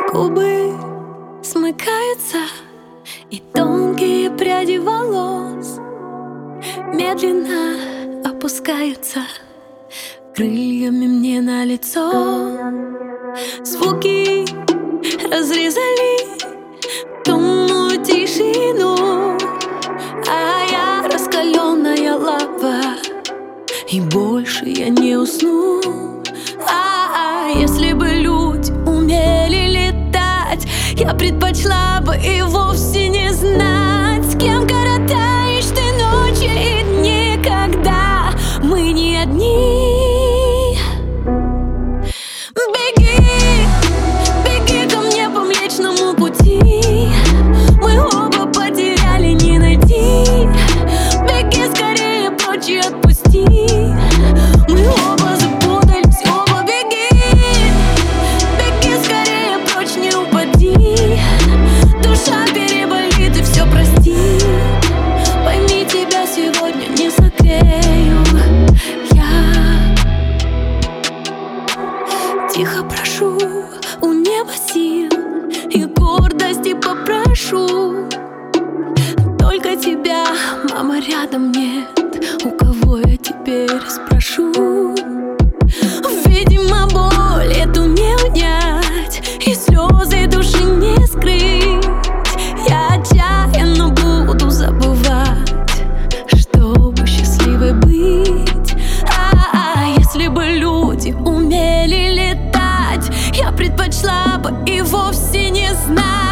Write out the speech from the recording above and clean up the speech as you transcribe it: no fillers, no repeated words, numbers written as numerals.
Губы смыкаются, и тонкие пряди волос медленно опускаются крыльями мне на лицо. Звуки разрезали томную тишину, а я раскаленная лава, и больше я не усну. Если бы люди умели летать, я предпочла бы и вовсе не знать, с кем коротаешь ты ночи и дни, когда мы не одни. Беги, беги ко мне по Млечному пути, мы оба потеряли, не найти. Беги скорее прочь и отпусти, мы оба запутались, оба беги. Беги скорее прочь, не упади, душа переболит и все прости. Пойми, тебя сегодня не согрею я. Тихо прошу у неба сил и гордости попрошу, только тебя, мама, рядом нет, у кого я теперь спрошу? Видимо, боль эту не унять, и слезы души не скрыть. Я отчаянно буду забывать, чтобы счастливой быть. Если бы люди умели летать, я предпочла бы и вовсе не знать.